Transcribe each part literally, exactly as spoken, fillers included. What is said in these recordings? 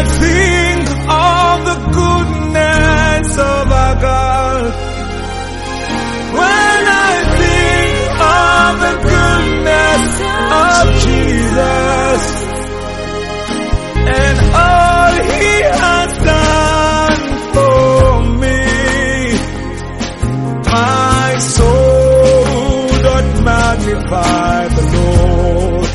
think of the goodness of our God, when I think of the goodness of Jesus and all He has done for me, my soul doth magnify the Lord.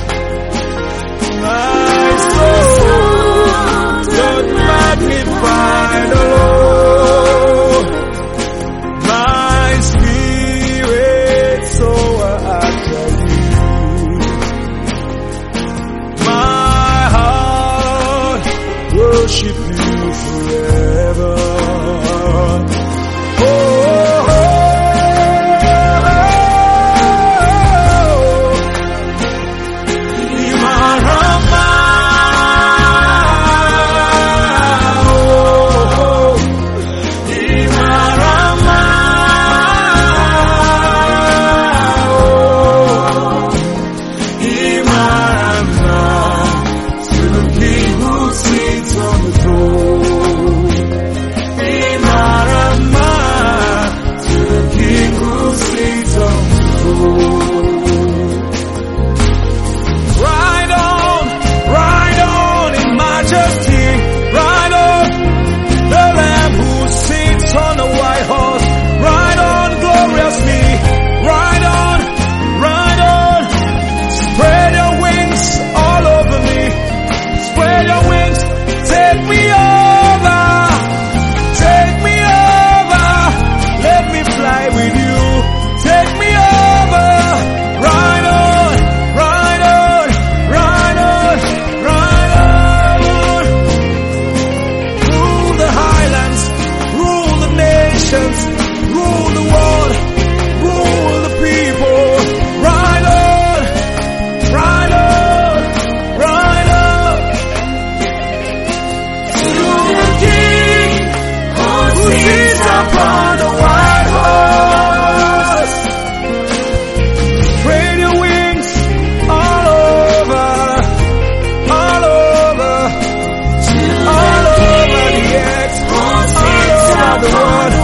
My soul doth magnify the Lord. My spirit soar after You. My heart worship You forever. Oh, oh, rule the world, rule the people. Ride on, ride on, ride on. To the King who sits upon the white horse. Spread your wings all over, all over, all over the earth, all over the world.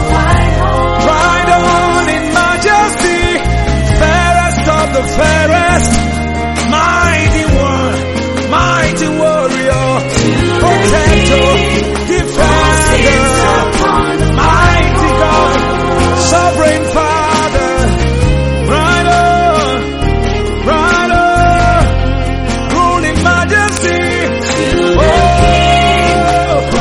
The fairest, mighty one, mighty warrior, protector, defender, mighty God, sovereign Father. Ride on, ride on, ruling majesty. Oh, oh,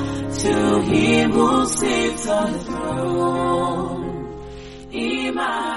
He who sits on the throne. Ima